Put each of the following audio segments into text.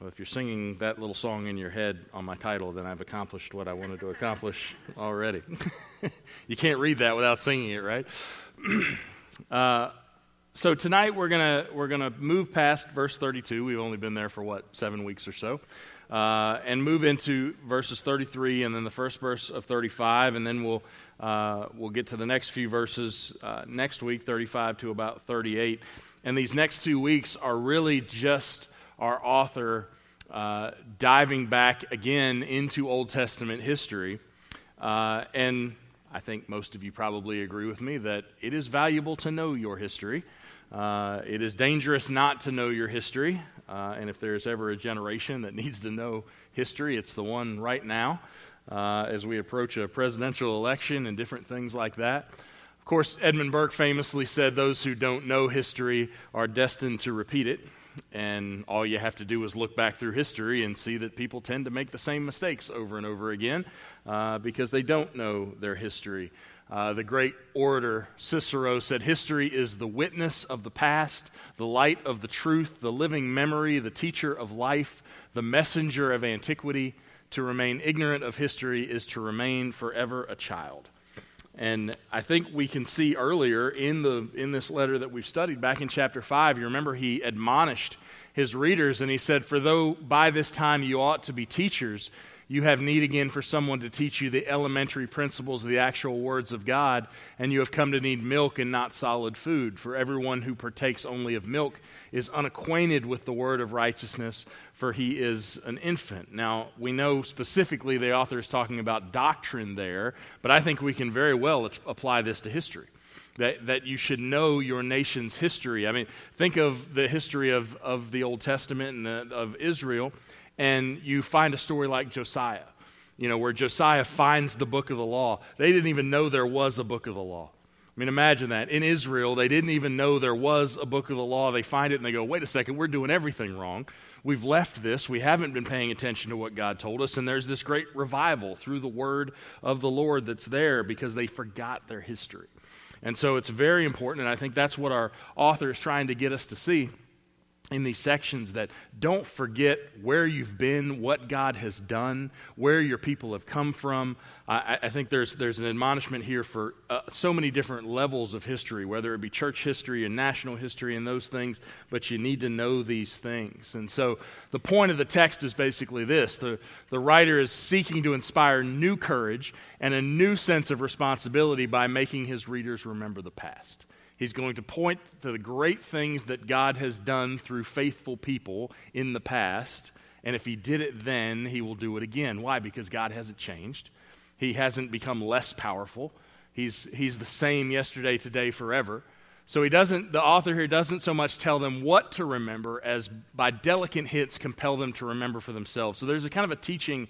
Well, if you're singing that little song in your head on my title, then I've accomplished what I wanted to accomplish already. You can't read that without singing it, right? So tonight we're gonna move past verse 32. We've only been there for 7 weeks or so, and move into verses 33 and then the first verse of 35, and then we'll get to the next few verses next week, 35 to about 38. And these next 2 weeks are really just our author diving back again into Old Testament history. And I think most of you probably agree with me that it is valuable to know your history. It is dangerous not to know your history. And if there's ever a generation that needs to know history, it's the one right now as we approach a presidential election and different things like that. Of course, Edmund Burke famously said those who don't know history are destined to repeat it. And all you have to do is look back through history and see that people tend to make the same mistakes over and over again because they don't know their history. The great orator Cicero said, "History is the witness of the past, the light of the truth, the living memory, the teacher of life, the messenger of antiquity. To remain ignorant of history is to remain forever a child." And I think we can see earlier in this letter that we've studied back in chapter 5, you remember he admonished his readers and he said, "For though by this time you ought to be teachers, you have need again for someone to teach you the elementary principles of the actual words of God, and you have come to need milk and not solid food. For everyone who partakes only of milk is unacquainted with the word of righteousness, for he is an infant." Now, we know specifically the author is talking about doctrine there, but I think we can very well apply this to history. That you should know your nation's history. I mean, think of the history of the Old Testament and of Israel, and you find a story like Josiah, where Josiah finds the book of the law. They didn't even know there was a book of the law. I mean, imagine that. In Israel, they didn't even know there was a book of the law. They find it and they go, wait a second, we're doing everything wrong. We've left this. We haven't been paying attention to what God told us. And there's this great revival through the word of the Lord that's there because they forgot their history. And so it's very important, and I think that's what our author is trying to get us to see in these sections, that don't forget where you've been, what God has done, where your people have come from. I think there's an admonishment here for so many different levels of history, whether it be church history and national history and those things, but you need to know these things. And so the point of the text is basically this. The writer is seeking to inspire new courage and a new sense of responsibility by making his readers remember the past. He's going to point to the great things that God has done through faithful people in the past, and if he did it then, he will do it again. Why? Because God hasn't changed. He hasn't become less powerful. He's the same yesterday, today, forever. So the author here doesn't so much tell them what to remember as by delicate hints compel them to remember for themselves. So there's a kind of a teaching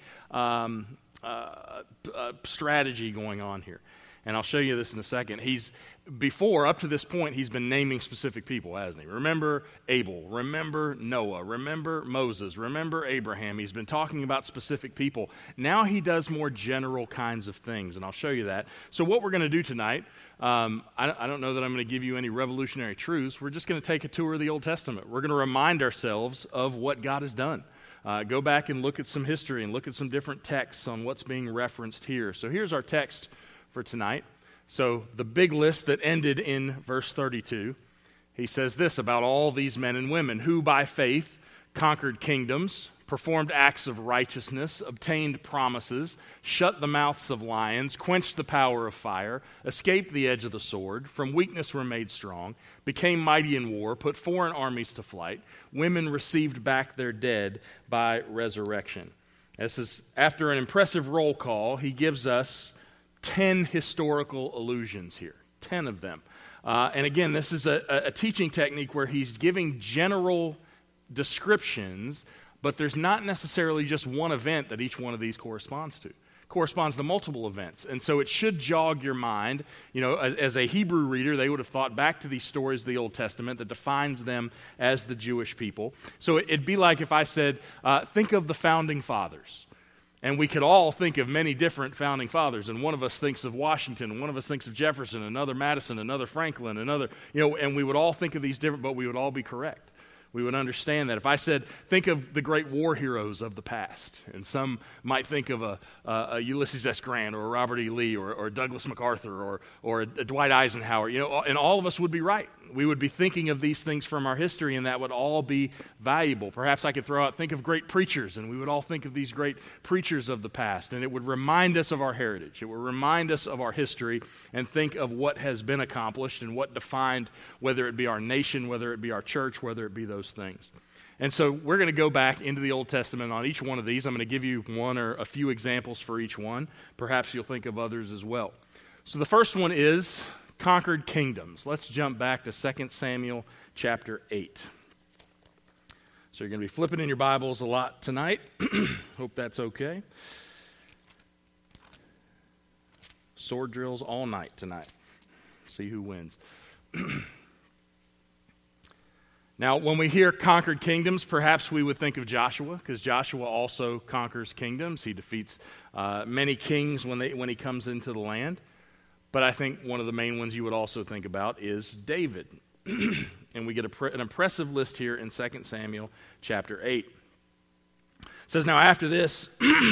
strategy going on here. And I'll show you this in a second. Up to this point, he's been naming specific people, hasn't he? Remember Abel, remember Noah, remember Moses, remember Abraham. He's been talking about specific people. Now he does more general kinds of things, and I'll show you that. So what we're going to do tonight, I don't know that I'm going to give you any revolutionary truths. We're just going to take a tour of the Old Testament. We're going to remind ourselves of what God has done. Go back and look at some history and look at some different texts on what's being referenced here. So here's our text for tonight. So the big list that ended in verse 32, he says this about all these men and women who by faith conquered kingdoms, performed acts of righteousness, obtained promises, shut the mouths of lions, quenched the power of fire, escaped the edge of the sword, from weakness were made strong, became mighty in war, put foreign armies to flight. Women received back their dead by resurrection. This is after an impressive roll call. He gives us 10 historical allusions here, 10 of them. And again, this is a teaching technique where he's giving general descriptions, but there's not necessarily just one event that each one of these corresponds to. It corresponds to multiple events. And so it should jog your mind. As a Hebrew reader, they would have thought back to these stories of the Old Testament that defines them as the Jewish people. So it'd be like if I said, think of the founding fathers. And we could all think of many different founding fathers, and one of us thinks of Washington, and one of us thinks of Jefferson, another Madison, another Franklin, another, and we would all think of these different, but we would all be correct. We would understand that. If I said, think of the great war heroes of the past, and some might think of a Ulysses S. Grant or a Robert E. Lee or Douglas MacArthur or a Dwight Eisenhower, and all of us would be right. We would be thinking of these things from our history, and that would all be valuable. Perhaps I could throw out, think of great preachers, and we would all think of these great preachers of the past, and it would remind us of our heritage. It would remind us of our history and think of what has been accomplished and what defined, whether it be our nation, whether it be our church, whether it be those things. And so we're going to go back into the Old Testament on each one of these. I'm going to give you one or a few examples for each one. Perhaps you'll think of others as well. So the first one is conquered kingdoms. Let's jump back to 2 Samuel chapter 8. So you're going to be flipping in your Bibles a lot tonight. Hope that's okay. Sword drills all night tonight. See who wins. Now, when we hear conquered kingdoms, perhaps we would think of Joshua, because Joshua also conquers kingdoms. He defeats many kings when he comes into the land. But I think one of the main ones you would also think about is David. And we get an impressive list here in 2 Samuel chapter 8. It says, now after this,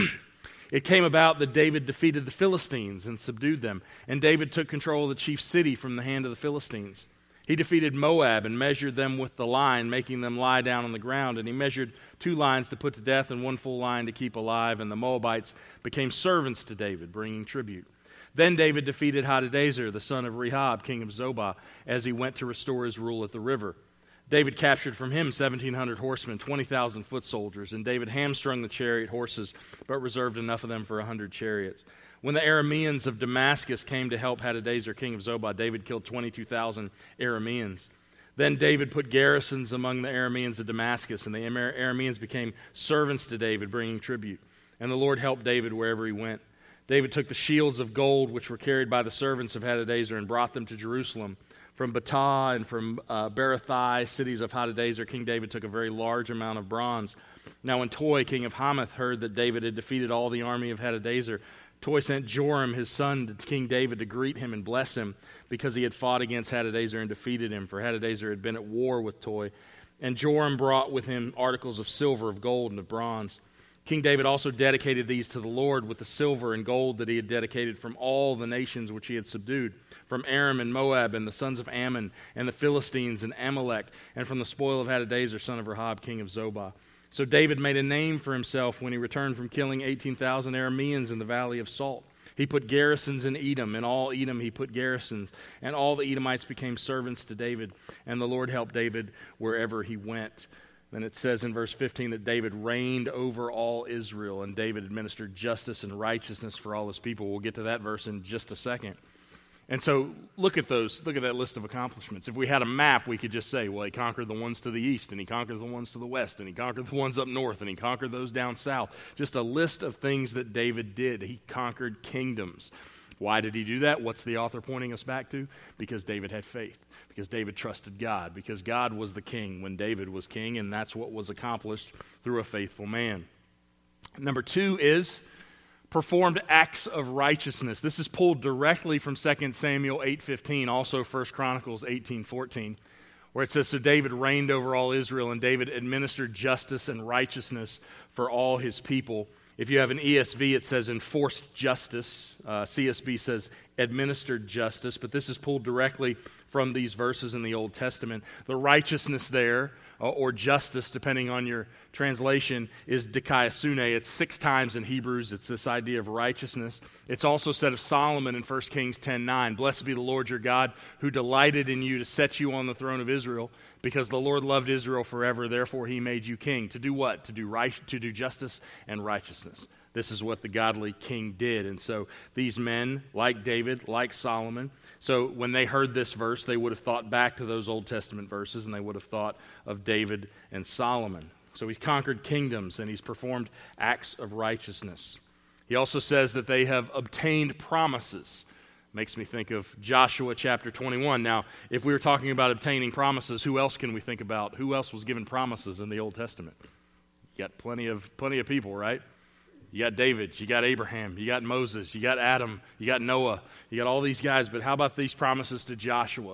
it came about that David defeated the Philistines and subdued them. And David took control of the chief city from the hand of the Philistines. He defeated Moab and measured them with the line, making them lie down on the ground. And he measured 2 lines to put to death and 1 full line to keep alive. And the Moabites became servants to David, bringing tribute. Then David defeated Hadadezer, the son of Rehob, king of Zobah, as he went to restore his rule at the river. David captured from him 1,700 horsemen, 20,000 foot soldiers, and David hamstrung the chariot horses, but reserved enough of them for 100 chariots. When the Arameans of Damascus came to help Hadadezer, king of Zobah, David killed 22,000 Arameans. Then David put garrisons among the Arameans of Damascus, and the Arameans became servants to David, bringing tribute. And the Lord helped David wherever he went. David took the shields of gold which were carried by the servants of Hadadezer and brought them to Jerusalem. From Betah and from Berothai, cities of Hadadezer, King David took a very large amount of bronze. Now when Toi, king of Hamath, heard that David had defeated all the army of Hadadezer, Toi sent Joram, his son, to King David to greet him and bless him, because he had fought against Hadadezer and defeated him, for Hadadezer had been at war with Toi. And Joram brought with him articles of silver, of gold, and of bronze. King David also dedicated these to the Lord with the silver and gold that he had dedicated from all the nations which he had subdued, from Aram and Moab and the sons of Ammon and the Philistines and Amalek, and from the spoil of Hadadezer, son of Rehob, king of Zobah. So David made a name for himself when he returned from killing 18,000 Arameans in the valley of Salt. He put garrisons in Edom. In all Edom he put garrisons, and all the Edomites became servants to David, and the Lord helped David wherever he went. Then it says in verse 15 that David reigned over all Israel, and David administered justice and righteousness for all his people. We'll get to that verse in just a second. And so look at that list of accomplishments. If we had a map, we could just say, well, he conquered the ones to the east, and he conquered the ones to the west, and he conquered the ones up north, and he conquered those down south. Just a list of things that David did. He conquered kingdoms. Why did he do that? What's the author pointing us back to? Because David had faith. Because David trusted God. Because God was the king when David was king, and that's what was accomplished through a faithful man. Number 2 is performed acts of righteousness. This is pulled directly from 2 Samuel 8:15, also 1 Chronicles 18:14, where it says, so David reigned over all Israel, and David administered justice and righteousness for all his people. If you have an ESV, it says enforced justice. CSB says administered justice, but this is pulled directly from these verses in the Old Testament. The righteousness there, or justice, depending on your translation, is dikaiosune. It's 6 times in Hebrews. It's this idea of righteousness. It's also said of Solomon in 1 Kings 10:9, blessed be the Lord your God, who delighted in you to set you on the throne of Israel, because the Lord loved Israel forever, therefore he made you king. To do what? To do justice and righteousness. This is what the godly king did. And so these men, like David, like Solomon, so when they heard this verse, they would have thought back to those Old Testament verses, and they would have thought of David and Solomon. So he's conquered kingdoms, and he's performed acts of righteousness. He also says that they have obtained promises. Makes me think of Joshua chapter 21. Now, if we were talking about obtaining promises, who else can we think about? Who else was given promises in the Old Testament? You got plenty of people, right? You got David, you got Abraham, you got Moses, you got Adam, you got Noah, you got all these guys. But how about these promises to Joshua?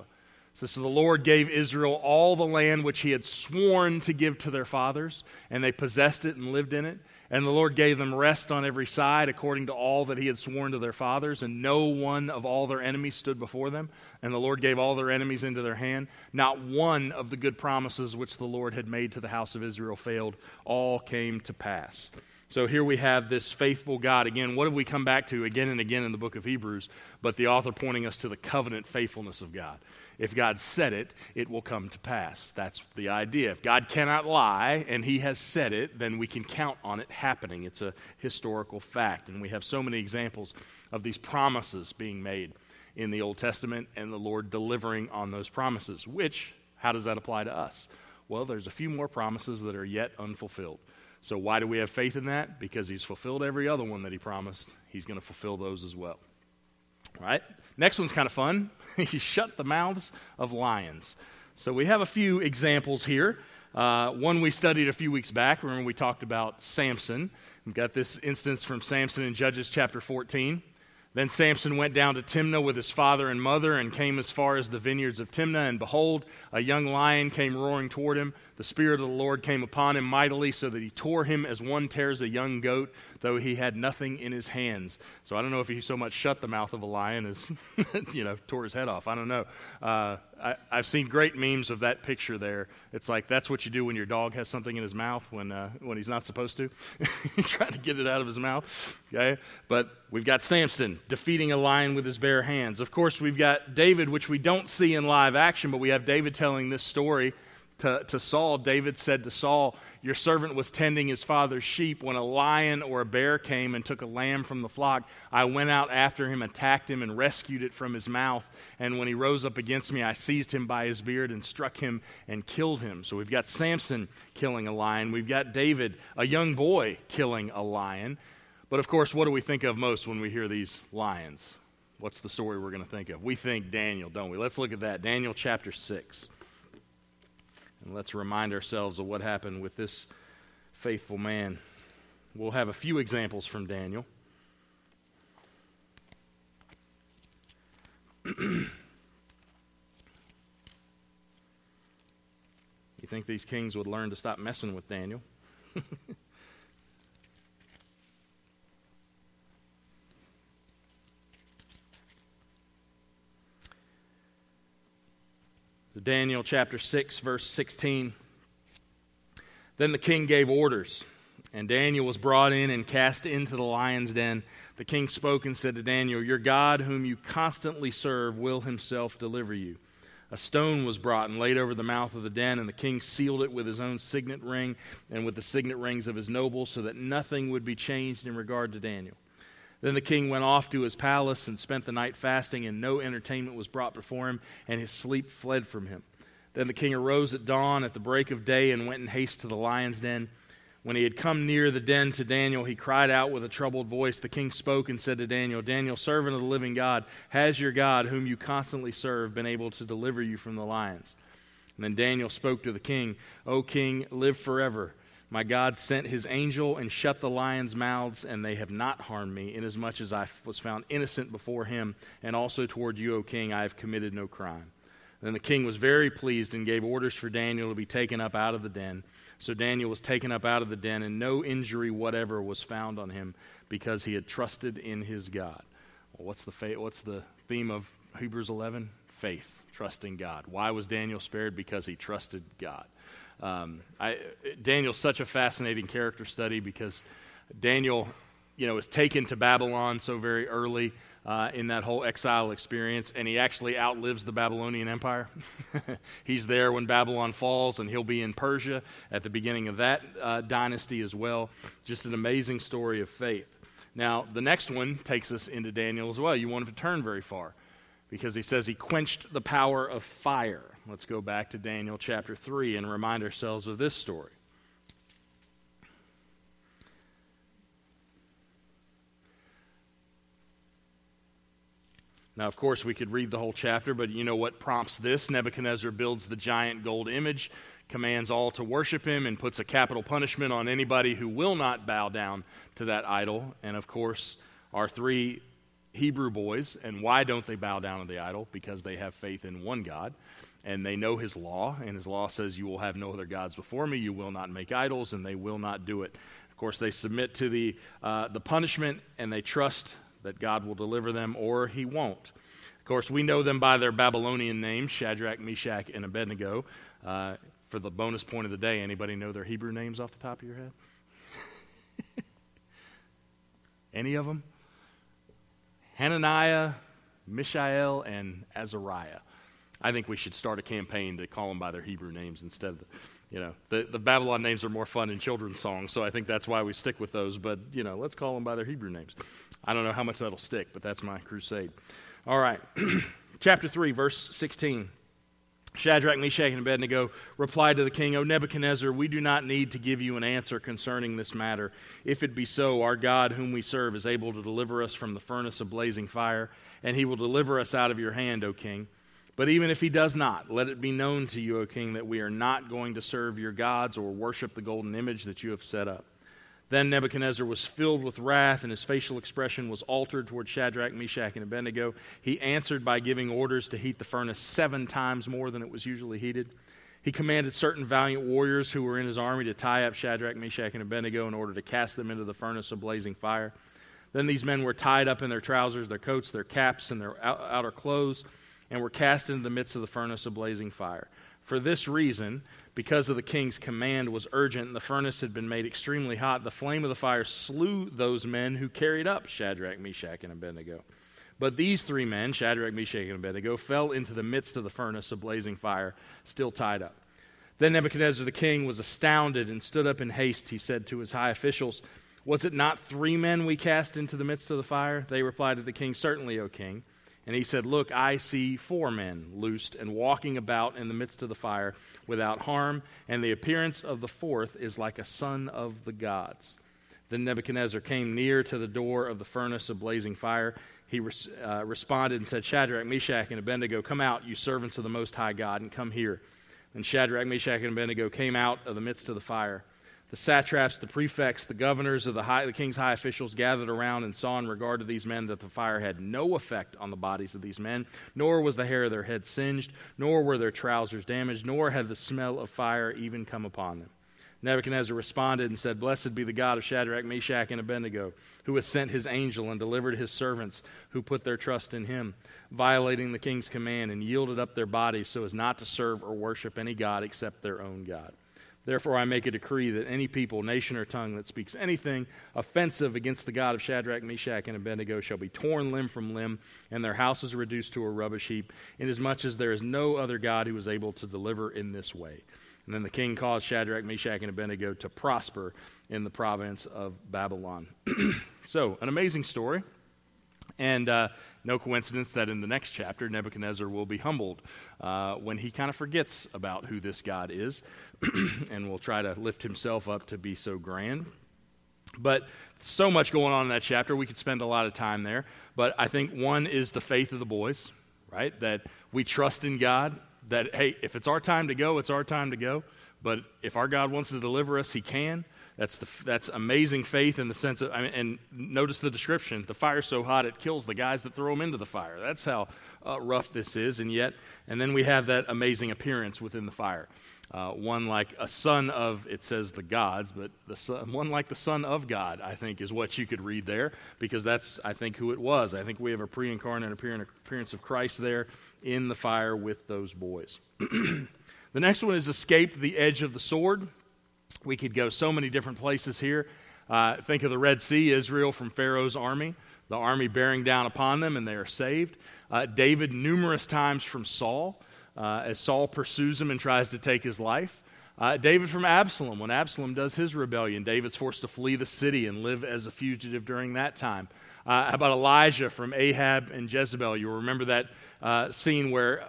So the Lord gave Israel all the land which he had sworn to give to their fathers, and they possessed it and lived in it. And the Lord gave them rest on every side according to all that he had sworn to their fathers, and no one of all their enemies stood before them. And the Lord gave all their enemies into their hand. Not one of the good promises which the Lord had made to the house of Israel failed. All came to pass. So here we have this faithful God. Again, what have we come back to again and again in the book of Hebrews, but the author pointing us to the covenant faithfulness of God. If God said it, it will come to pass. That's the idea. If God cannot lie and he has said it, then we can count on it happening. It's a historical fact. And we have so many examples of these promises being made in the Old Testament and the Lord delivering on those promises, which, how does that apply to us? Well, there's a few more promises that are yet unfulfilled. So why do we have faith in that? Because he's fulfilled every other one that he promised. He's going to fulfill those as well. All right? Next one's kind of fun. He shut the mouths of lions. So we have a few examples here. One we studied a few weeks back. Remember we talked about Samson. We've got this instance from Samson in Judges chapter 14. Then Samson went down to Timnah with his father and mother and came as far as the vineyards of Timnah. And behold, a young lion came roaring toward him. The Spirit of the Lord came upon him mightily so that he tore him as one tears a young goat, though he had nothing in his hands. So I don't know if he so much shut the mouth of a lion as, tore his head off. I don't know. I've seen great memes of that picture there. It's like that's what you do when your dog has something in his mouth when he's not supposed to. You try to get it out of his mouth. Okay? But we've got Samson defeating a lion with his bare hands. Of course, we've got David, which we don't see in live action, but we have David telling this story to Saul. David said to Saul, "Your servant was tending his father's sheep when a lion or a bear came and took a lamb from the flock. I went out after him, attacked him, and rescued it from his mouth. And when he rose up against me, I seized him by his beard and struck him and killed him." So we've got Samson killing a lion. We've got David, a young boy, killing a lion. But of course, what do we think of most when we hear these lions? What's the story we're going to think of? We think Daniel, don't we? Let's look at that. Daniel chapter 6. And let's remind ourselves of what happened with this faithful man. We'll have a few examples from Daniel. You think these kings would learn to stop messing with Daniel? Daniel chapter 6, verse 16. Then the king gave orders, and Daniel was brought in and cast into the lion's den. The king spoke and said to Daniel, "Your God, whom you constantly serve, will himself deliver you." A stone was brought and laid over the mouth of the den, and the king sealed it with his own signet ring and with the signet rings of his nobles, so that nothing would be changed in regard to Daniel. Then the king went off to his palace and spent the night fasting, and no entertainment was brought before him, and his sleep fled from him. Then the king arose at dawn at the break of day and went in haste to the lion's den. When he had come near the den to Daniel, he cried out with a troubled voice. The king spoke and said to Daniel, "Daniel, servant of the living God, has your God, whom you constantly serve, been able to deliver you from the lions?" And then Daniel spoke to the king, "O king, live forever. My God sent his angel and shut the lions' mouths, and they have not harmed me, inasmuch as I was found innocent before him, and also toward you, O king, I have committed no crime." Then the king was very pleased and gave orders for Daniel to be taken up out of the den. So Daniel was taken up out of the den, and no injury whatever was found on him, because he had trusted in his God. Well, what's the theme of Hebrews 11? Faith, trusting God. Why was Daniel spared? Because he trusted God. Daniel's such a fascinating character study because Daniel, is taken to Babylon so very early in that whole exile experience, and he actually outlives the Babylonian Empire. He's there when Babylon falls, and he'll be in Persia at the beginning of that dynasty as well. Just an amazing story of faith. Now, the next one takes us into Daniel as well. You won't have to turn very far, because he says he quenched the power of fire. Let's go back to Daniel chapter 3 and remind ourselves of this story. Now, of course, we could read the whole chapter, but you know what prompts this? Nebuchadnezzar builds the giant gold image, commands all to worship him, and puts a capital punishment on anybody who will not bow down to that idol. And, of course, our three Hebrew boys. And why don't they bow down to the idol? Because they have faith in one God, and they know his law, and his law says, you will have no other gods before me, you will not make idols, and they will not do it. Of course, they submit to the punishment, and they trust that God will deliver them, or he won't. Of course, we know them by their Babylonian names, Shadrach, Meshach, and Abednego. For the bonus point of the day, anybody know their Hebrew names off the top of your head? Any of them? Hananiah, Mishael, and Azariah. I think we should start a campaign to call them by their Hebrew names instead of the Babylon names are more fun in children's songs, so I think that's why we stick with those. But, let's call them by their Hebrew names. I don't know how much that'll stick, but that's my crusade. All right. Chapter 3, verse 16. Shadrach, Meshach, and Abednego replied to the king, O Nebuchadnezzar, we do not need to give you an answer concerning this matter. If it be so, our God whom we serve is able to deliver us from the furnace of blazing fire, and he will deliver us out of your hand, O king. But even if he does not, let it be known to you, O king, that we are not going to serve your gods or worship the golden image that you have set up. Then Nebuchadnezzar was filled with wrath, and his facial expression was altered toward Shadrach, Meshach, and Abednego. He answered by giving orders to heat the furnace 7 times more than it was usually heated. He commanded certain valiant warriors who were in his army to tie up Shadrach, Meshach, and Abednego in order to cast them into the furnace of blazing fire. Then these men were tied up in their trousers, their coats, their caps, and their outer clothes, and were cast into the midst of the furnace of blazing fire. For this reason, because of the king's command was urgent and the furnace had been made extremely hot, the flame of the fire slew those men who carried up Shadrach, Meshach, and Abednego. But these 3 men, Shadrach, Meshach, and Abednego, fell into the midst of the furnace of blazing fire, still tied up. Then Nebuchadnezzar the king was astounded and stood up in haste. He said to his high officials, Was it not 3 men we cast into the midst of the fire? They replied to the king, Certainly, O king. And he said, Look, I see 4 men loosed and walking about in the midst of the fire without harm, and the appearance of the 4th is like a son of the gods. Then Nebuchadnezzar came near to the door of the furnace of blazing fire. He responded and said, Shadrach, Meshach, and Abednego, come out, you servants of the Most High God, and come here. And Shadrach, Meshach, and Abednego came out of the midst of the fire. The satraps, the prefects, the governors of the king's high officials gathered around and saw in regard to these men that the fire had no effect on the bodies of these men, nor was the hair of their heads singed, nor were their trousers damaged, nor had the smell of fire even come upon them. Nebuchadnezzar responded and said, Blessed be the God of Shadrach, Meshach, and Abednego, who has sent his angel and delivered his servants who put their trust in him, violating the king's command and yielded up their bodies so as not to serve or worship any god except their own God. Therefore, I make a decree that any people, nation, or tongue that speaks anything offensive against the God of Shadrach, Meshach, and Abednego shall be torn limb from limb, and their houses reduced to a rubbish heap, inasmuch as there is no other God who is able to deliver in this way. And then the king caused Shadrach, Meshach, and Abednego to prosper in the province of Babylon. So, an amazing story. And no coincidence that in the next chapter, Nebuchadnezzar will be humbled when he kind of forgets about who this God is and will try to lift himself up to be so grand. But so much going on in that chapter, we could spend a lot of time there. But I think one is the faith of the boys, right? That we trust in God, that, hey, if it's our time to go, it's our time to go. But if our God wants to deliver us, he can. That's amazing faith in the sense of, and notice the description, the fire's so hot it kills the guys that throw them into the fire. That's how rough this is, and then we have that amazing appearance within the fire. One like a son of, it says the gods, but one like the son of God, I think, is what you could read there, because that's, I think, who it was. I think we have a pre-incarnate appearance of Christ there in the fire with those boys. The next one is escaped the edge of the sword. We could go so many different places here. Think of the Red Sea, Israel from Pharaoh's army, the army bearing down upon them, and they are saved. David numerous times from Saul, as Saul pursues him and tries to take his life. David from Absalom, when Absalom does his rebellion, David's forced to flee the city and live as a fugitive during that time. How about Elijah from Ahab and Jezebel? You'll remember that scene where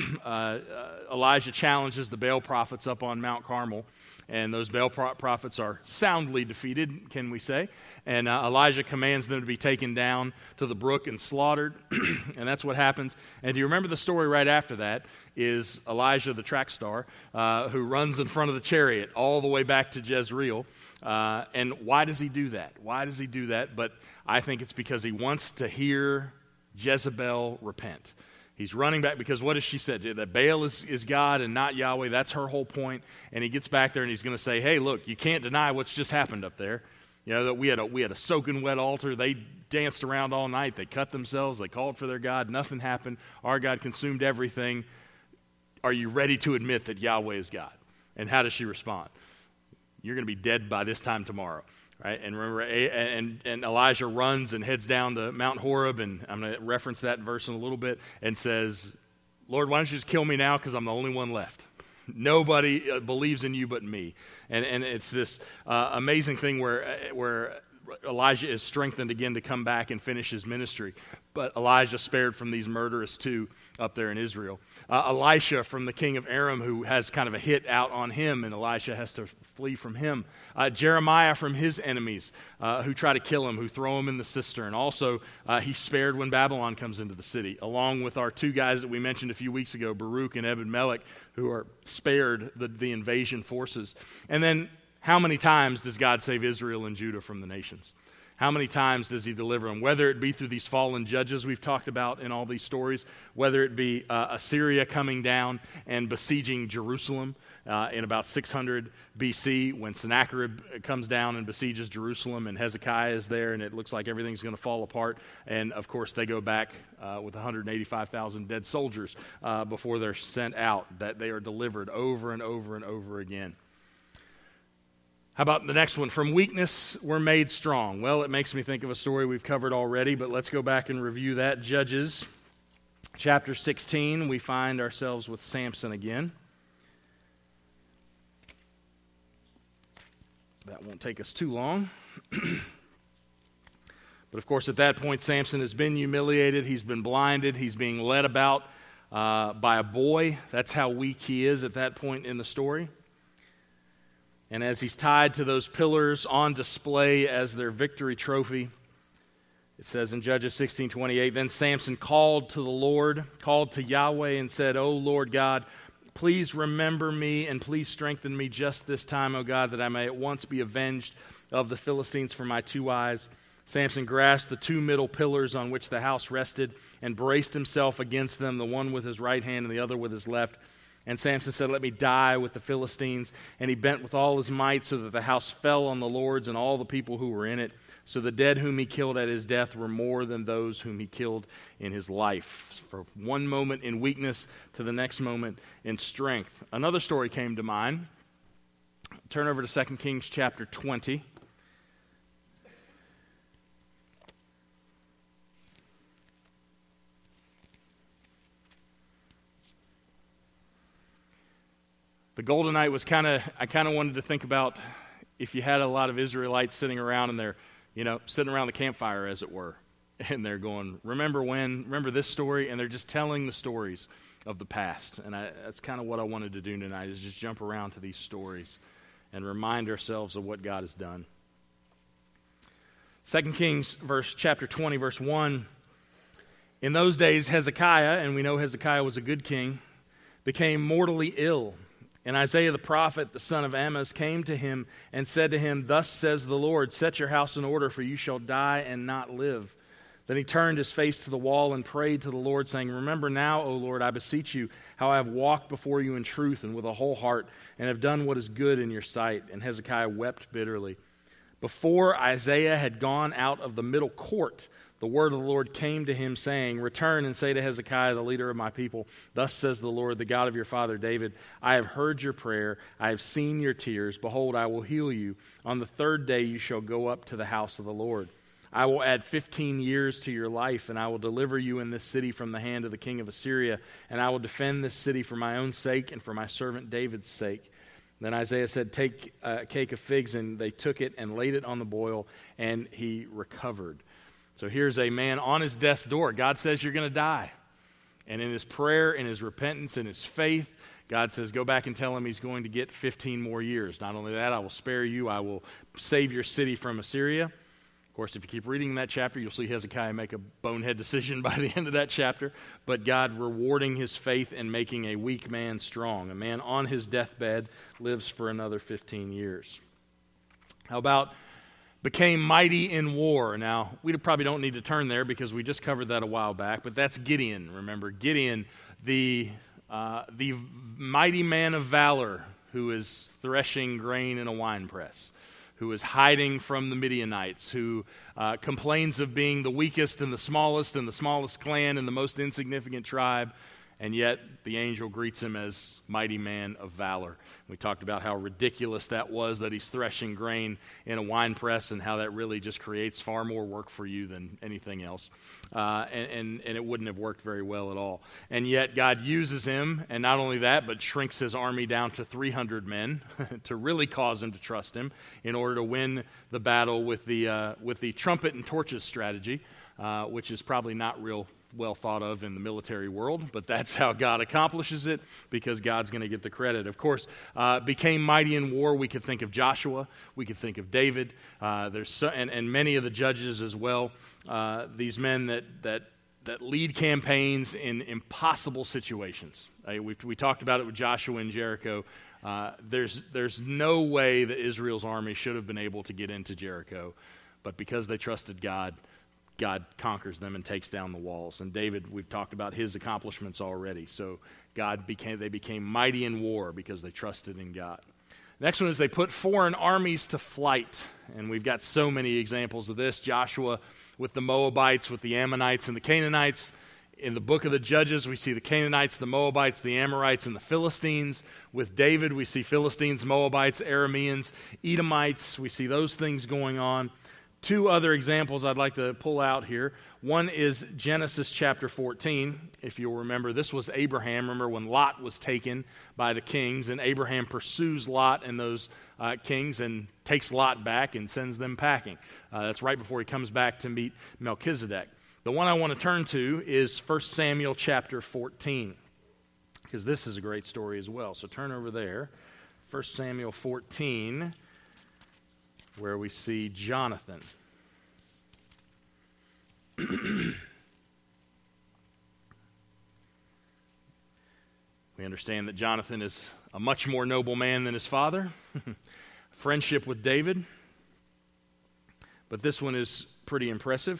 Elijah challenges the Baal prophets up on Mount Carmel. And those Baal prophets are soundly defeated, can we say. And Elijah commands them to be taken down to the brook and slaughtered. And that's what happens. And do you remember the story right after that is Elijah, the track star, who runs in front of the chariot all the way back to Jezreel. And why does he do that? Why does he do that? But I think it's because he wants to hear Jezebel repent. He's running back because what has she said? That Baal is God and not Yahweh. That's her whole point. And he gets back there and he's going to say, hey, look, you can't deny what's just happened up there. You know, that we had a soaking wet altar. They danced around all night. They cut themselves. They called for their God. Nothing happened. Our God consumed everything. Are you ready to admit that Yahweh is God? And how does she respond? You're going to be dead by this time tomorrow. Right? And remember, and Elijah runs and heads down to Mount Horeb, and I'm going to reference that verse in a little bit, and says, Lord, why don't you just kill me now because I'm the only one left. Nobody believes in you but me. And it's this amazing thing where Elijah is strengthened again to come back and finish his ministry. But Elijah spared from these murderers too up there in Israel. Elisha from the king of Aram, who has kind of a hit out on him, and Elisha has to flee from him. Jeremiah from his enemies who try to kill him, who throw him in the cistern. Also, he spared when Babylon comes into the city, along with our two guys that we mentioned a few weeks ago, Baruch and Ebed-Melech, who are spared the invasion forces. And then how many times does God save Israel and Judah from the nations? How many times does he deliver them? Whether it be through these fallen judges we've talked about in all these stories, whether it be Assyria coming down and besieging Jerusalem in about 600 BC when Sennacherib comes down and besieges Jerusalem and Hezekiah is there and it looks like everything's going to fall apart. And, of course, they go back with 185,000 dead soldiers before they're sent out, that they are delivered over and over and over again. How about the next one? From weakness, we're made strong. Well, it makes me think of a story we've covered already, but let's go back and review that. Judges chapter 16, we find ourselves with Samson again. That won't take us too long. But, of course, at that point, Samson has been humiliated. He's been blinded. He's being led about by a boy. That's how weak he is at that point in the story. And as he's tied to those pillars on display as their victory trophy, it says in Judges 16:28, then Samson called to the Lord, called to Yahweh and said, O Lord God, please remember me and please strengthen me just this time, O God, that I may at once be avenged of the Philistines for my two eyes. Samson grasped the two middle pillars on which the house rested and braced himself against them, the one with his right hand and the other with his left. And Samson said, let me die with the Philistines. And he bent with all his might so that the house fell on the lords and all the people who were in it. So the dead whom he killed at his death were more than those whom he killed in his life. From one moment in weakness to the next moment in strength. Another story came to mind. Turn over to 2 Kings chapter 20. The Golden Night was I kind of wanted to think about if you had a lot of Israelites sitting around and they're, sitting around the campfire, as it were, and they're going, remember this story? And they're just telling the stories of the past. And that's kind of what I wanted to do tonight, is just jump around to these stories and remind ourselves of what God has done. 2 Kings chapter 20, verse 1. In those days, Hezekiah, and we know Hezekiah was a good king, became mortally ill. And Isaiah the prophet, the son of Amoz, came to him and said to him, thus says the Lord, set your house in order, for you shall die and not live. Then he turned his face to the wall and prayed to the Lord, saying, remember now, O Lord, I beseech you, how I have walked before you in truth and with a whole heart, and have done what is good in your sight. And Hezekiah wept bitterly. Before Isaiah had gone out of the middle court, the word of the Lord came to him, saying, return and say to Hezekiah, the leader of my people, thus says the Lord, the God of your father David, I have heard your prayer, I have seen your tears. Behold, I will heal you. On the third day you shall go up to the house of the Lord. I will add 15 years to your life, and I will deliver you in this city from the hand of the king of Assyria, and I will defend this city for my own sake and for my servant David's sake. Then Isaiah said, take a cake of figs, and they took it and laid it on the boil, and he recovered. So here's a man on his death's door. God says you're going to die. And in his prayer, in his repentance, in his faith, God says go back and tell him he's going to get 15 more years. Not only that, I will spare you. I will save your city from Assyria. Of course, if you keep reading that chapter, you'll see Hezekiah make a bonehead decision by the end of that chapter. But God rewarding his faith and making a weak man strong. A man on his deathbed lives for another 15 years. How about became mighty in war? Now, we probably don't need to turn there because we just covered that a while back, but that's Gideon. Remember, Gideon, the mighty man of valor who is threshing grain in a winepress, who is hiding from the Midianites, who complains of being the weakest and the smallest clan and the most insignificant tribe, and yet the angel greets him as mighty man of valor. We talked about how ridiculous that was, that he's threshing grain in a winepress, and how that really just creates far more work for you than anything else. And it wouldn't have worked very well at all. And yet God uses him, and not only that, but shrinks his army down to 300 men to really cause him to trust him in order to win the battle with the trumpet and torches strategy, which is probably not real well thought of in the military world, but that's how God accomplishes it, because God's going to get the credit. Of course, became mighty in war. We could think of Joshua. We could think of David. And many of the judges as well. These men that lead campaigns in impossible situations. We talked about it with Joshua and Jericho. There's no way that Israel's army should have been able to get into Jericho, but because they trusted God, God conquers them and takes down the walls. And David, we've talked about his accomplishments already. So they became mighty in war because they trusted in God. Next one is they put foreign armies to flight. And we've got so many examples of this. Joshua with the Moabites, with the Ammonites and the Canaanites. In the book of the Judges, we see the Canaanites, the Moabites, the Amorites, and the Philistines. With David, we see Philistines, Moabites, Arameans, Edomites. We see those things going on. Two other examples I'd like to pull out here. One is Genesis chapter 14. If you'll remember, this was Abraham. Remember when Lot was taken by the kings, and Abraham pursues Lot and those kings and takes Lot back and sends them packing. That's right before he comes back to meet Melchizedek. The one I want to turn to is 1 Samuel chapter 14, because this is a great story as well. So turn over there, 1 Samuel 14, where we see Jonathan. We understand that Jonathan is a much more noble man than his father. Friendship with David. But this one is pretty impressive.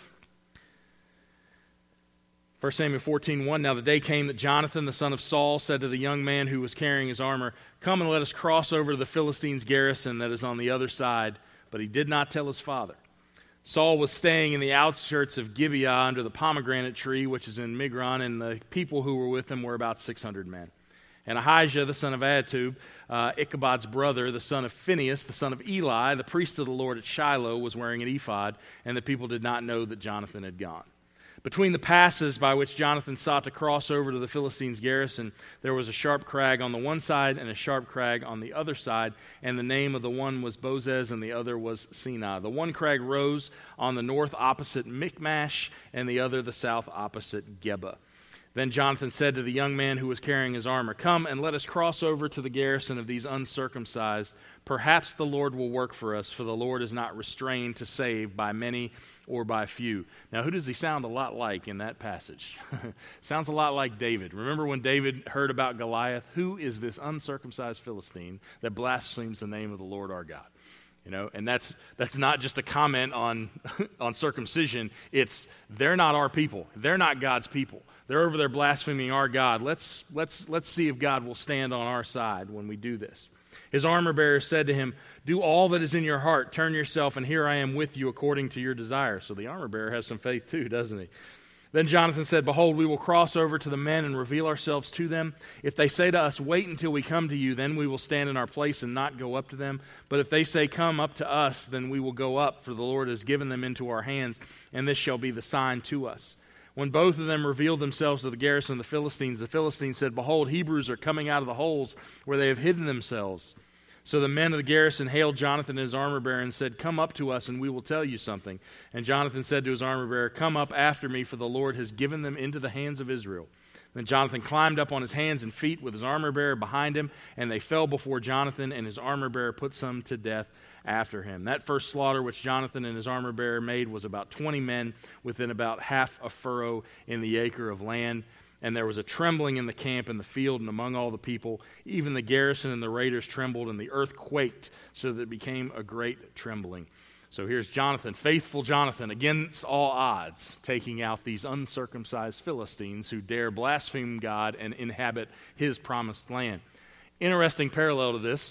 1 Samuel 14:1, now the day came that Jonathan, the son of Saul, said to the young man who was carrying his armor, come and let us cross over to the Philistines' garrison that is on the other side. But he did not tell his father. Saul was staying in the outskirts of Gibeah under the pomegranate tree, which is in Migron, and the people who were with him were about 600 men. And Ahijah, the son of Ahitub, Ichabod's brother, the son of Phinehas, the son of Eli, the priest of the Lord at Shiloh, was wearing an ephod, and the people did not know that Jonathan had gone. Between the passes by which Jonathan sought to cross over to the Philistines' garrison, there was a sharp crag on the one side and a sharp crag on the other side, and the name of the one was Bozez and the other was Seneh. The one crag rose on the north opposite Michmash, and the other the south opposite Geba. Then Jonathan said to the young man who was carrying his armor, come and let us cross over to the garrison of these uncircumcised. Perhaps the Lord will work for us, for the Lord is not restrained to save by many or by few. Now, who does he sound a lot like in that passage? Sounds a lot like David. Remember when David heard about Goliath? Who is this uncircumcised Philistine that blasphemes the name of the Lord our God? You know, and that's not just a comment on circumcision. It's they're not our people. They're not God's people. They're over there blaspheming our God. Let's see if God will stand on our side when we do this. His armor bearer said to him, do all that is in your heart. Turn yourself, and here I am with you according to your desire. So the armor bearer has some faith too, doesn't he? Then Jonathan said, behold, we will cross over to the men and reveal ourselves to them. If they say to us, wait until we come to you, then we will stand in our place and not go up to them. But if they say, come up to us, then we will go up, for the Lord has given them into our hands, and this shall be the sign to us. When both of them revealed themselves to the garrison of the Philistines said, behold, Hebrews are coming out of the holes where they have hidden themselves. So the men of the garrison hailed Jonathan and his armor-bearer and said, come up to us and we will tell you something. And Jonathan said to his armor-bearer, come up after me, for the Lord has given them into the hands of Israel. Then Jonathan climbed up on his hands and feet with his armor-bearer behind him, and they fell before Jonathan, and his armor-bearer put some to death after him. That first slaughter which Jonathan and his armor-bearer made was about 20 men within about half a furrow in the acre of land. And there was a trembling in the camp and the field and among all the people. Even the garrison and the raiders trembled, and the earth quaked, so that it became a great trembling. So here's Jonathan, faithful Jonathan, against all odds, taking out these uncircumcised Philistines who dare blaspheme God and inhabit his promised land. Interesting parallel to this,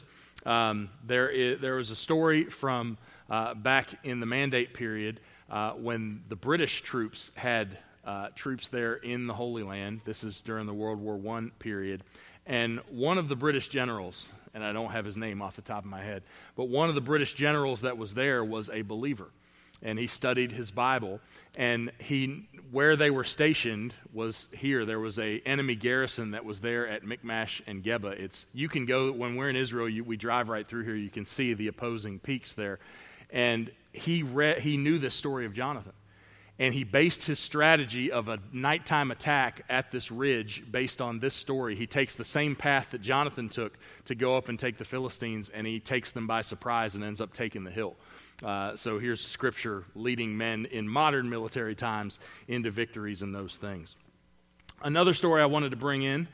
there was a story from back in the Mandate period when the British troops had troops there in the Holy Land. This is during the World War I period. And one of the British generals, and I don't have his name off the top of my head, but one of the British generals that was there was a believer. And he studied his Bible. And where they were stationed was here. There was an enemy garrison that was there at Michmash and Geba. You can go, when we're in Israel, we drive right through here. You can see the opposing peaks there. And he knew the story of Jonathan. And he based his strategy of a nighttime attack at this ridge based on this story. He takes the same path that Jonathan took to go up and take the Philistines, and he takes them by surprise and ends up taking the hill. So here's Scripture leading men in modern military times into victories and those things. Another story I wanted to bring in,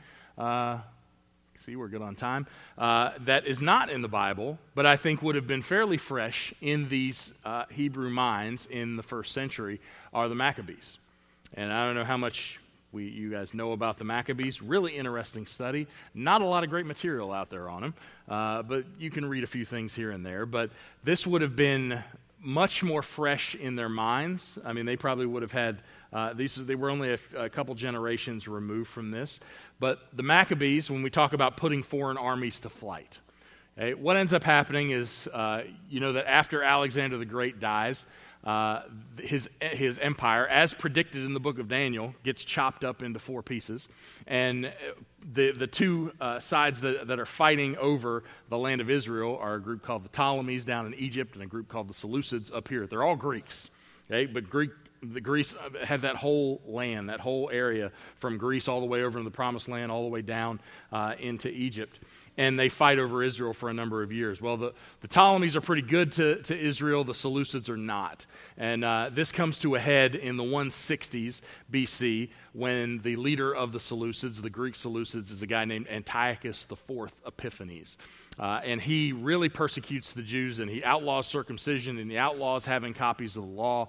see, we're good on time, that is not in the Bible, but I think would have been fairly fresh in these Hebrew minds in the first century, are the Maccabees. And I don't know how much you guys know about the Maccabees. Really interesting study. Not a lot of great material out there on them, but you can read a few things here and there. But this would have been much more fresh in their minds. I mean, they probably would have had, they were only a couple generations removed from this. But the Maccabees, when we talk about putting foreign armies to flight, okay, what ends up happening is, that after Alexander the Great dies, his empire, as predicted in the book of Daniel, gets chopped up into 4 pieces. And the two sides that are fighting over the land of Israel are a group called the Ptolemies down in Egypt and a group called the Seleucids up here. They're all Greeks, okay? But Greece had that whole land, that whole area from Greece all the way over to the Promised Land, all the way down into Egypt. And they fight over Israel for a number of years. Well, the Ptolemies are pretty good to Israel. The Seleucids are not. And this comes to a head in the 160s BC when the leader of the Seleucids, the Greek Seleucids, is a guy named Antiochus IV Epiphanes. And he really persecutes the Jews, and he outlaws circumcision, and he outlaws having copies of the law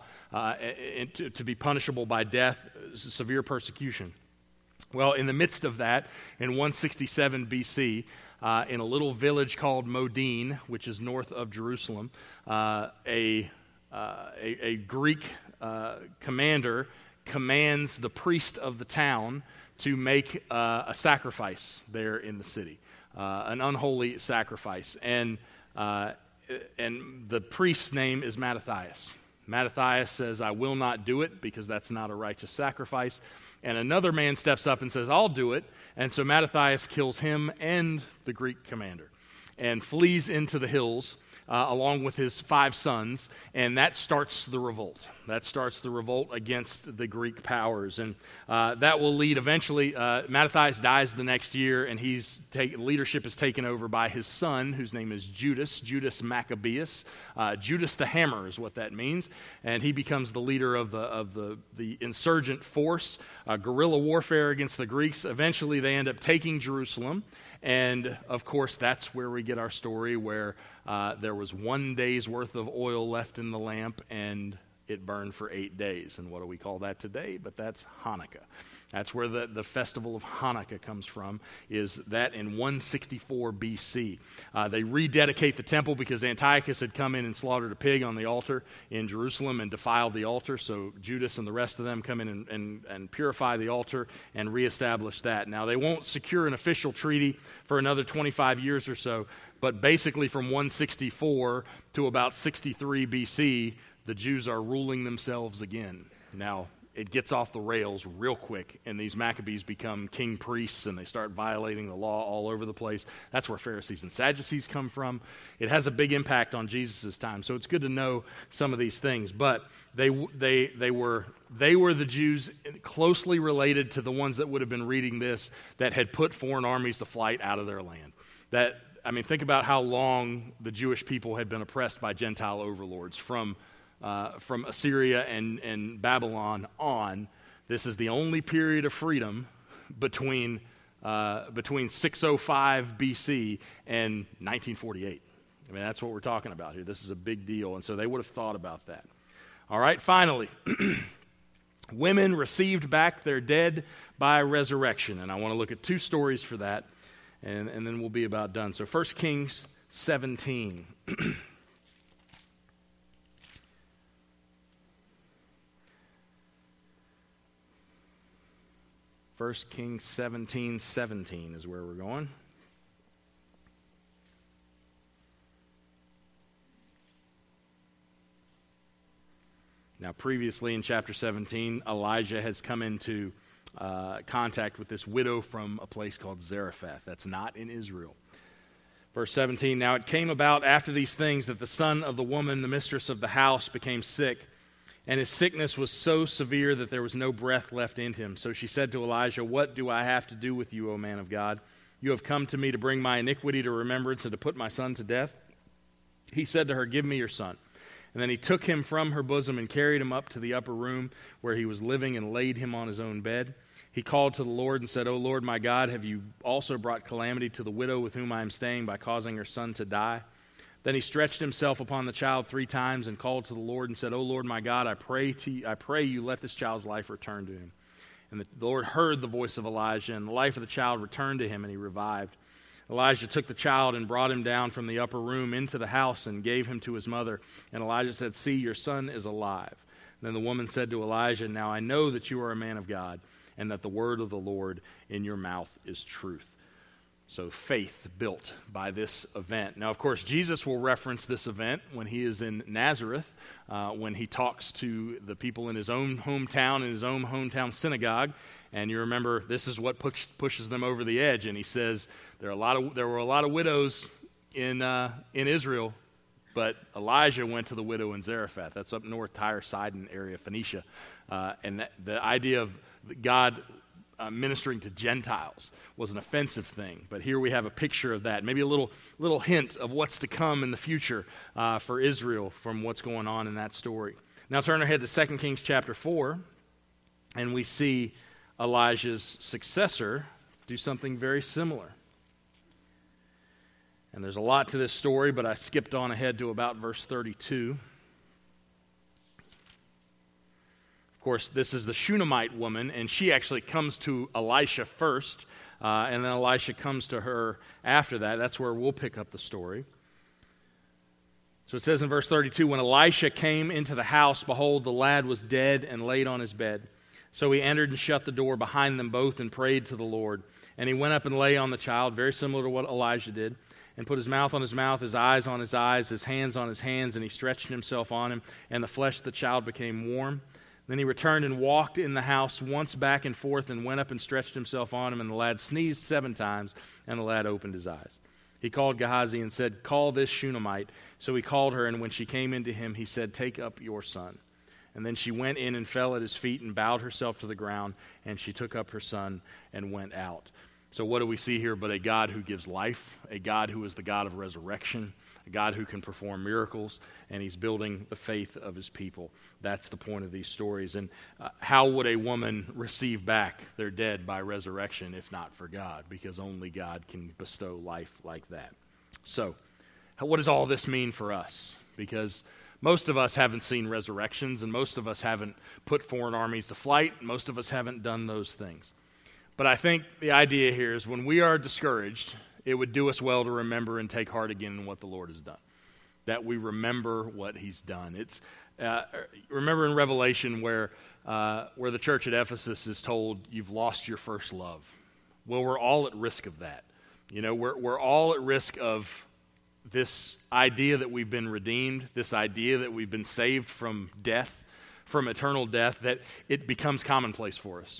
to be punishable by death, severe persecution. Well, in the midst of that, in 167 BC, in a little village called Modin, which is north of Jerusalem, a Greek commander commands the priest of the town to make a sacrifice there in the city, an unholy sacrifice. And the priest's name is Mattathias. Mattathias says, "I will not do it because that's not a righteous sacrifice." And another man steps up and says, "I'll do it." And so Mattathias kills him and the Greek commander and flees into the hills along with his 5 sons, and that starts the revolt. That starts the revolt against the Greek powers, and that will lead eventually. Mattathias dies the next year, and leadership is taken over by his son, whose name is Judas Maccabeus. Judas the Hammer is what that means, and he becomes the leader of the insurgent force, guerrilla warfare against the Greeks. Eventually, they end up taking Jerusalem, and of course, that's where we get our story where there was 1 day's worth of oil left in the lamp, and it burned for 8 days. And what do we call that today? But that's Hanukkah. That's where the festival of Hanukkah comes from, is that in 164 BC. They rededicate the temple because Antiochus had come in and slaughtered a pig on the altar in Jerusalem and defiled the altar. So Judas and the rest of them come in and purify the altar and reestablish that. Now, they won't secure an official treaty for another 25 years or so, but basically from 164 to about 63 BC, the Jews are ruling themselves again. Now, it gets off the rails real quick, and these Maccabees become king priests, and they start violating the law all over the place. That's where Pharisees and Sadducees come from. It has a big impact on Jesus' time, so it's good to know some of these things. But they were the Jews closely related to the ones that would have been reading this that had put foreign armies to flight out of their land. Think about how long the Jewish people had been oppressed by Gentile overlords from Assyria and Babylon on. This is the only period of freedom between 605 BC and 1948. I mean, that's what we're talking about here. This is a big deal, and so they would have thought about that. All right, finally, women received back their dead by resurrection, and I want to look at two stories for that, and then we'll be about done. So 1 Kings 17. 1 Kings 17:17 is where we're going. Now, previously in chapter 17, Elijah has come into contact with this widow from a place called Zarephath. That's not in Israel. Verse 17, now it came about after these things that the son of the woman, the mistress of the house, became sick, and his sickness was so severe that there was no breath left in him. So she said to Elijah, what do I have to do with you, O man of God? You have come to me to bring my iniquity to remembrance and to put my son to death. He said to her, give me your son. And then he took him from her bosom and carried him up to the upper room where he was living and laid him on his own bed. He called to the Lord and said, O Lord my God, have you also brought calamity to the widow with whom I am staying by causing her son to die? Then he stretched himself upon the child 3 times and called to the Lord and said, O Lord my God, I pray you let this child's life return to him. And the Lord heard the voice of Elijah, and the life of the child returned to him, and he revived. Elijah took the child and brought him down from the upper room into the house and gave him to his mother. And Elijah said, see, your son is alive. Then the woman said to Elijah, now I know that you are a man of God, and that the word of the Lord in your mouth is truth. So faith built by this event. Now, of course, Jesus will reference this event when he is in Nazareth, when he talks to the people in his own hometown, in his own hometown synagogue. And you remember, this is what pushes them over the edge. And he says, there were a lot of widows in Israel, but Elijah went to the widow in Zarephath. That's up north, Tyre, Sidon area, Phoenicia. And the idea of God ministering to Gentiles was an offensive thing. But here we have a picture of that. Maybe a little hint of what's to come in the future for Israel from what's going on in that story. Now turn ahead to 2 Kings chapter 4, and we see Elijah's successor do something very similar. And there's a lot to this story, but I skipped on ahead to about verse 32. Of course, this is the Shunammite woman, and she actually comes to Elisha first, and then Elisha comes to her after that. That's where we'll pick up the story. So it says in verse 32, when Elisha came into the house, behold, the lad was dead and laid on his bed. So he entered and shut the door behind them both and prayed to the Lord. And he went up and lay on the child, very similar to what Elijah did, and put his mouth on his mouth, his eyes on his eyes, his hands on his hands, and he stretched himself on him, and the flesh of the child became warm. Then he returned and walked in the house once back and forth and went up and stretched himself on him, and the lad sneezed 7 times, and the lad opened his eyes. He called Gehazi and said, call this Shunammite. So he called her, and when she came into him, he said, take up your son. And then she went in and fell at his feet and bowed herself to the ground, and she took up her son and went out. So what do we see here but a God who gives life, a God who is the God of resurrection, a God who can perform miracles, and he's building the faith of his people. That's the point of these stories. And how would a woman receive back their dead by resurrection if not for God? Because only God can bestow life like that. So what does all this mean for us? Because most of us haven't seen resurrections, and most of us haven't put foreign armies to flight. Most of us haven't done those things. But I think the idea here is when we are discouraged, it would do us well to remember and take heart again in what the Lord has done. That we remember what he's done. It's remember in Revelation where the church at Ephesus is told, you've lost your first love. Well, we're all at risk of that. You know, we're all at risk of this idea that we've been redeemed, this idea that we've been saved from death, from eternal death, that it becomes commonplace for us.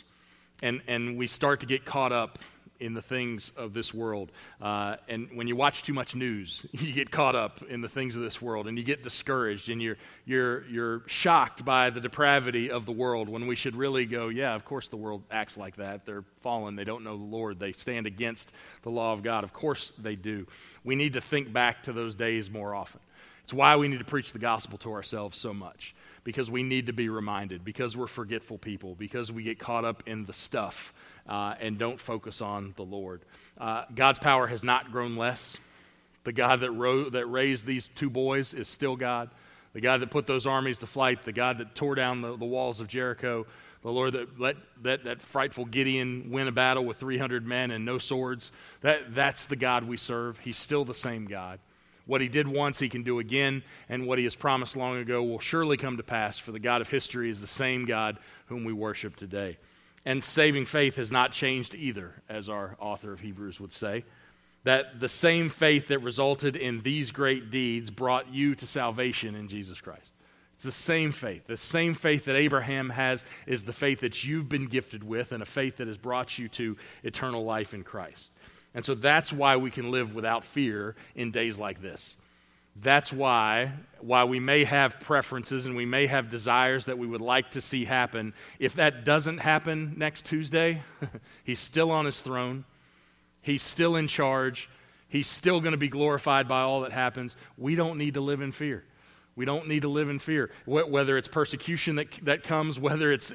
And we start to get caught up in the things of this world. And when you watch too much news, you get caught up in the things of this world, and you get discouraged, and you're shocked by the depravity of the world, when we should really go, yeah, of course the world acts like that. They're fallen. They don't know the Lord. They stand against the law of God. Of course they do. We need to think back to those days more often. It's why we need to preach the gospel to ourselves so much, because we need to be reminded, because we're forgetful people, because we get caught up in the stuff and don't focus on the Lord. God's power has not grown less. The God that raised these two boys is still God. The God that put those armies to flight, the God that tore down the walls of Jericho, the Lord that let that frightful Gideon win a battle with 300 men and no swords, that's the God we serve. He's still the same God. What he did once, he can do again, and what he has promised long ago will surely come to pass, for the God of history is the same God whom we worship today. And saving faith has not changed either, as our author of Hebrews would say. That the same faith that resulted in these great deeds brought you to salvation in Jesus Christ. It's the same faith. The same faith that Abraham has is the faith that you've been gifted with, and a faith that has brought you to eternal life in Christ. And so that's why we can live without fear in days like this. That's why, while we may have preferences and we may have desires that we would like to see happen, if that doesn't happen next Tuesday, he's still on his throne. He's still in charge. He's still going to be glorified by all that happens. We don't need to live in fear. We don't need to live in fear. Whether it's persecution that comes, whether it's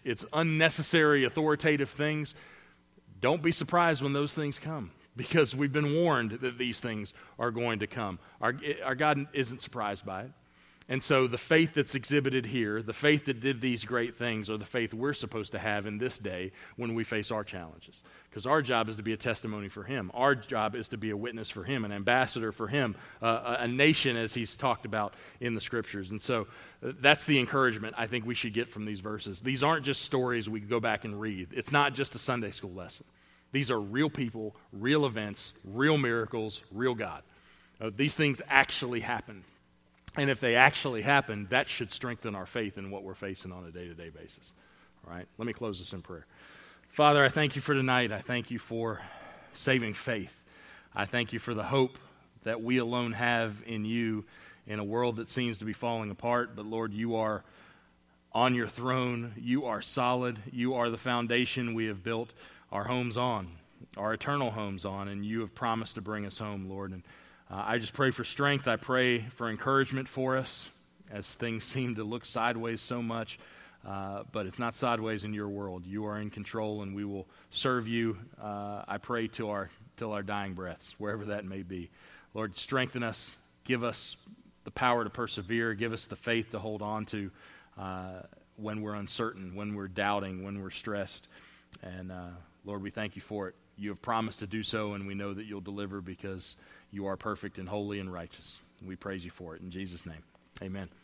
unnecessary authoritative things, don't be surprised when those things come, because we've been warned that these things are going to come. Our God isn't surprised by it. And so the faith that's exhibited here, the faith that did these great things, are the faith we're supposed to have in this day when we face our challenges. Because our job is to be a testimony for him. Our job is to be a witness for him, an ambassador for him, a nation as he's talked about in the scriptures. And so that's the encouragement I think we should get from these verses. These aren't just stories we go back and read. It's not just a Sunday school lesson. These are real people, real events, real miracles, real God. These things actually happen. And if they actually happen, that should strengthen our faith in what we're facing on a day-to-day basis. All right, let me close this in prayer. Father, I thank you for tonight. I thank you for saving faith. I thank you for the hope that we alone have in you in a world that seems to be falling apart. But Lord, you are on your throne. You are solid. You are the foundation we have built our homes on, our eternal homes on, and you have promised to bring us home, Lord. And I just pray for strength. I pray for encouragement for us as things seem to look sideways so much. But it's not sideways in your world. You are in control, and we will serve you, I pray, till our dying breaths, wherever that may be. Lord, strengthen us. Give us the power to persevere. Give us the faith to hold on to when we're uncertain, when we're doubting, when we're stressed. And Lord, we thank you for it. You have promised to do so, and we know that you'll deliver because you are perfect and holy and righteous. We praise you for it. In Jesus' name, amen.